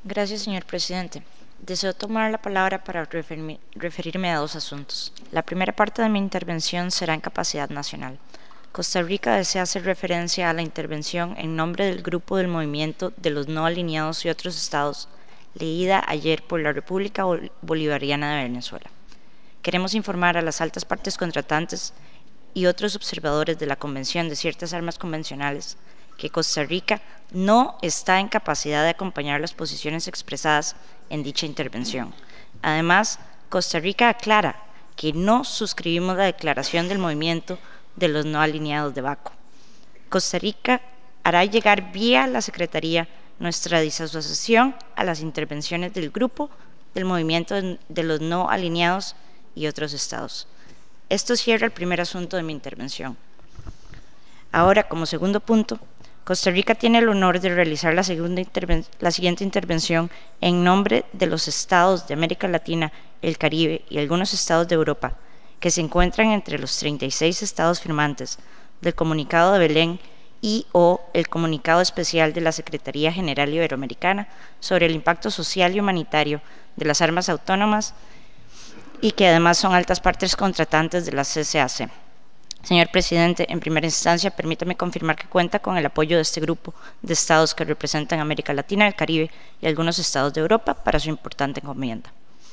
Gracias, señor presidente. Deseo tomar la palabra para referirme a dos asuntos. La primera parte de mi intervención será en capacidad nacional. Costa Rica desea hacer referencia a la intervención en nombre del Grupo del Movimiento de los No Alineados y otros estados, leída ayer por la República Bolivariana de Venezuela. Queremos informar a las altas partes contratantes y otros observadores de la Convención de Ciertas Armas Convencionales que Costa Rica no está en capacidad de acompañar las posiciones expresadas en dicha intervención. Además, Costa Rica aclara que no suscribimos la declaración del movimiento de los no alineados de Baco. Costa Rica hará llegar vía la Secretaría nuestra disasociación a las intervenciones del grupo del movimiento de los no alineados y otros estados. Esto cierra el primer asunto de mi intervención. Ahora, como segundo punto, Costa Rica tiene el honor de realizar la siguiente intervención en nombre de los estados de América Latina, el Caribe y algunos estados de Europa, que se encuentran entre los 36 estados firmantes del Comunicado de Belén y o el Comunicado Especial de la Secretaría General Iberoamericana sobre el impacto social y humanitario de las armas autónomas y que además son altas partes contratantes de la CCAC. Señor presidente, en primera instancia, permítame confirmar que cuenta con el apoyo de este grupo de estados que representan América Latina, el Caribe y algunos estados de Europa para su importante encomienda.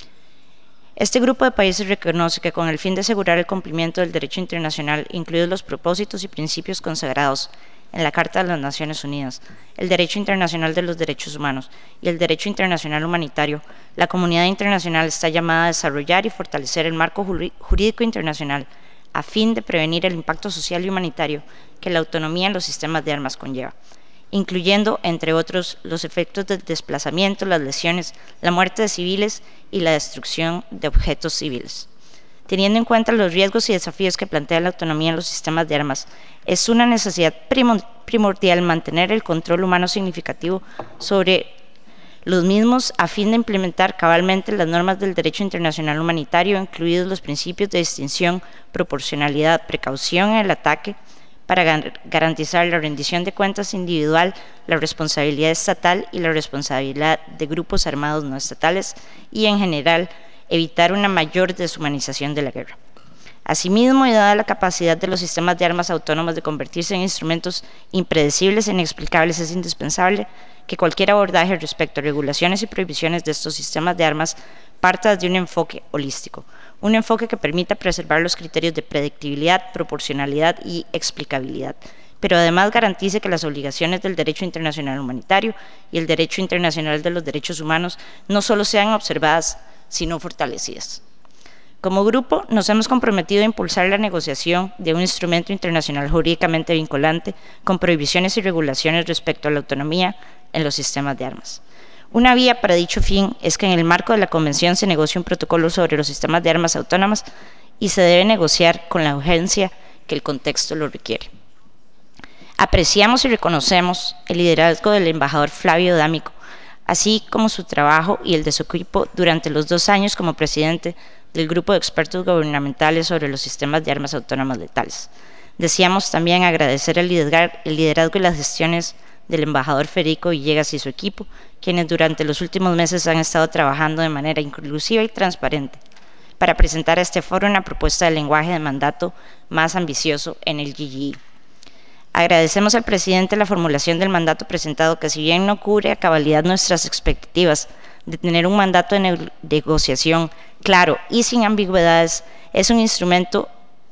Este grupo de países reconoce que con el fin de asegurar el cumplimiento del derecho internacional, incluidos los propósitos y principios consagrados en la Carta de las Naciones Unidas, el derecho internacional de los derechos humanos y el derecho internacional humanitario, la comunidad internacional está llamada a desarrollar y fortalecer el marco jurídico internacional a fin de prevenir el impacto social y humanitario que la autonomía en los sistemas de armas conlleva, incluyendo, entre otros, los efectos del desplazamiento, las lesiones, la muerte de civiles y la destrucción de objetos civiles. Teniendo en cuenta los riesgos y desafíos que plantea la autonomía en los sistemas de armas, es una necesidad primordial mantener el control humano significativo sobre los mismos a fin de implementar cabalmente las normas del derecho internacional humanitario, incluidos los principios de distinción, proporcionalidad, precaución en el ataque, para garantizar la rendición de cuentas individual, la responsabilidad estatal y la responsabilidad de grupos armados no estatales y, en general, evitar una mayor deshumanización de la guerra. Asimismo, y dada la capacidad de los sistemas de armas autónomos de convertirse en instrumentos impredecibles e inexplicables, es indispensable que cualquier abordaje respecto a regulaciones y prohibiciones de estos sistemas de armas parta de un enfoque holístico, un enfoque que permita preservar los criterios de predictibilidad, proporcionalidad y explicabilidad, pero además garantice que las obligaciones del derecho internacional humanitario y el derecho internacional de los derechos humanos no solo sean observadas, sino fortalecidas. Como grupo, nos hemos comprometido a impulsar la negociación de un instrumento internacional jurídicamente vinculante con prohibiciones y regulaciones respecto a la autonomía en los sistemas de armas. Una vía para dicho fin es que en el marco de la Convención se negocie un protocolo sobre los sistemas de armas autónomas y se debe negociar con la urgencia que el contexto lo requiere. Apreciamos y reconocemos el liderazgo del embajador Flavio D'Amico, así como su trabajo y el de su equipo durante los 2 años como presidente del Grupo de Expertos Gubernamentales sobre los Sistemas de Armas Autónomas Letales. Deseamos también agradecer el liderazgo y las gestiones del embajador Federico Villegas y su equipo, quienes durante los últimos meses han estado trabajando de manera inclusiva y transparente para presentar a este foro una propuesta de lenguaje de mandato más ambicioso en el GGI. Agradecemos al presidente la formulación del mandato presentado, que si bien no cubre a cabalidad nuestras expectativas de tener un mandato de negociación claro y sin ambigüedades, es un instrumento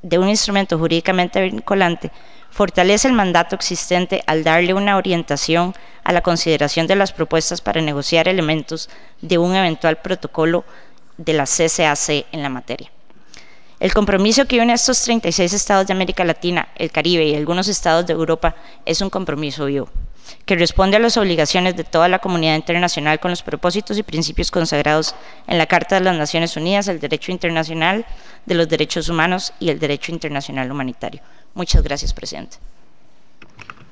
jurídicamente vinculante, fortalece el mandato existente al darle una orientación a la consideración de las propuestas para negociar elementos de un eventual protocolo de la CCAC en la materia. El compromiso que une a estos 36 estados de América Latina, el Caribe y algunos estados de Europa es un compromiso vivo, que responde a las obligaciones de toda la comunidad internacional con los propósitos y principios consagrados en la Carta de las Naciones Unidas, el derecho internacional de los derechos humanos y el derecho internacional humanitario. Muchas gracias, presidente.